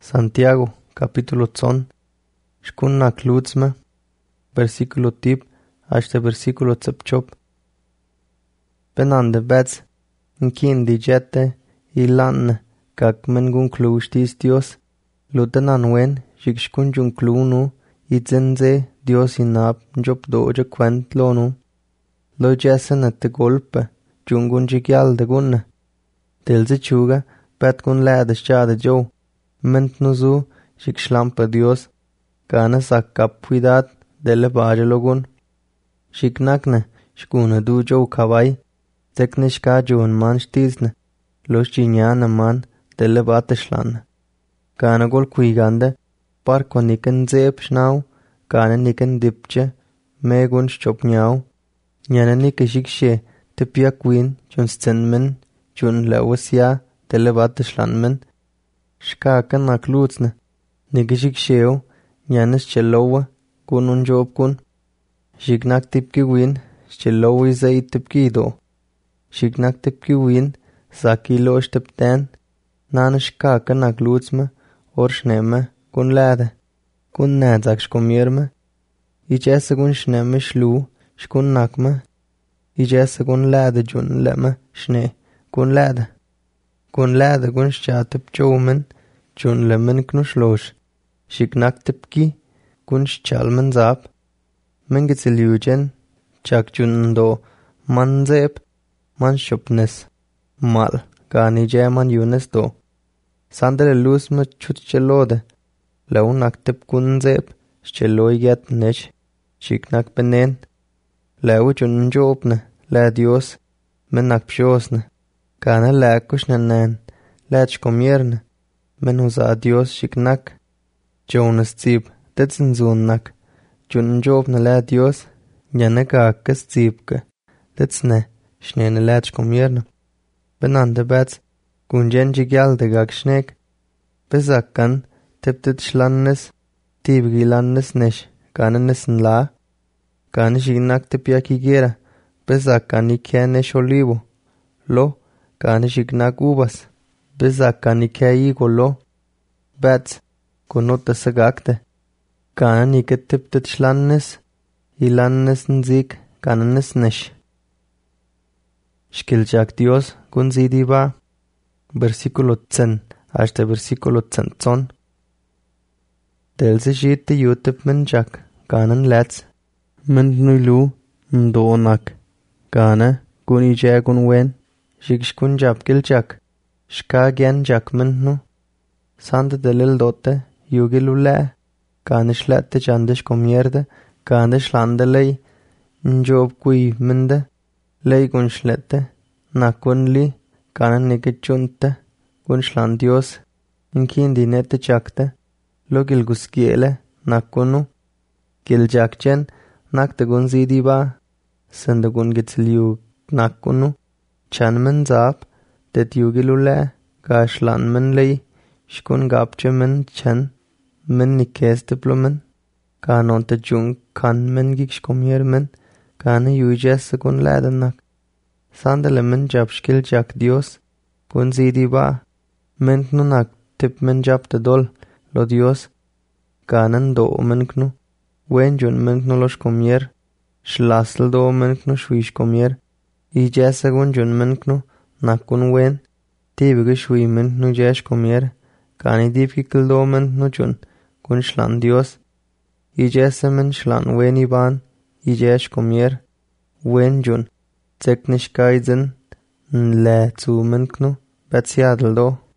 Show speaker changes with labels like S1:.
S1: Santiago, capítulo 10, shkunna klutzme, versículo tip, hasta versículo tsepchop. Benande bets, nkin di jette, ilanne, kak men gun klushtis Dios, lutenan wen, shikshkun jun klunu, itzenze, Dios inab, njop doje kwent lonu. Lo jessen et de golpe, jungun jigyal de gunne. Delze chuga, bet gun lade schade jo. Ment nuzu, shikshlampa Dios, gana sakkap cuidad, delle baje logun. Shiknakne, shkuna du jo kawai, tekne shka joan man stisne, lo shchinyana man, delle bate shlanne. Gana gol kuigande, parko niken zeep schnau, gana niken dipche, megun schop nyau. Nyana nike shikshe, te pia queen, jun stenmen, jun lewasya, delle bate shlanmen. Shkaken na klutzne, nike shiksheo, nyanes chelowa, gunun job kun. Shiknak tipki win, chelowi zay tipki do. Shiknak tipki win, saki lo shtepten, nana shkaken na klutzme, or shnemme, kun lade. Kun nadzak shkomirme, ichese kun shnemme shlu, shkun nakme, ichese kun lade jun lemme, shne, kun lade. Kun lade kun shchatip chomen, jun lemmen knushlosh. Shiknak tipki, kun shchalmen zap. Mengitzilujen, chak jun do, man zep, man shupnes. Mal, gani jaman yunes do. Sandele lusme chutchelode. Launak tip kun zep, shcheloiget nech. Shiknak benen. Lau jun jobne, la Dios, menak pshosne. Gana la kushnanan, la chkomierne. Men usa Dios shiknak. Jonas zib, detzen zunnak. Jun jobne la Dios, njane kakes zibke. Detzne, schnene la chkomierne. Benande bets, gunjen jigyalde gag schnek. Besakkan, tiptet schlannes, tibgilannes nesh, ganenesen la. Gane shiknak tipya kigera, besakkan ikea nesh olivo. Lo, gane shiknak uvas, besakkan ikea igo lo. Bets, gunutta sagakte. Gane nike tiptet schlannes, ilannesen zig, ganenes nesh. Shkiljak Dios, gun zidi ba. Versículo 10, hasta versículo 10. Delze shite yutip menjak, ganen lets. Mendnulu, mdonak. Gane, gun ije gun wen. Shikshkun japkiljak. Shka gen jak mendnu. Sande delil dote, yugilule. Gane shlette jandish komierde. Gane shlandelei. Njob kui mende. Lei gun shlette. Nakun li. Gane nikechunte. Gun shlan Dios. Inkindi nete chakte. Logil guskiele. Nakunu. Giljakchen. Nakte gun zidi ba. Sende gun gitzliu nakunu. Chanmen zap. Det yugilule. Ga shlan men lei. Shkun gapche men chen. Men nikes diplomen. Ga nonte jung kan men gikshkomier men. Gane yujes gun ladenak. Sandele men japshkil jak Dios. Gun zidi ba. Mentnu nak tip men japte dol. Lo Dios. Ganen do menknu. Wen jun menknu los komier. Shlasl do menknu shwish komier. Ijese gun jun menknu. Nakun wen. Tibige shwi menknu jesh komier. Gani dipkikil do menknu jun. Gun shlan Dios. Ijese men shlan wen iban. Ijesh komier. Wen jun. Zeknish kaizen. Nle zu menknu. Betsiadl do.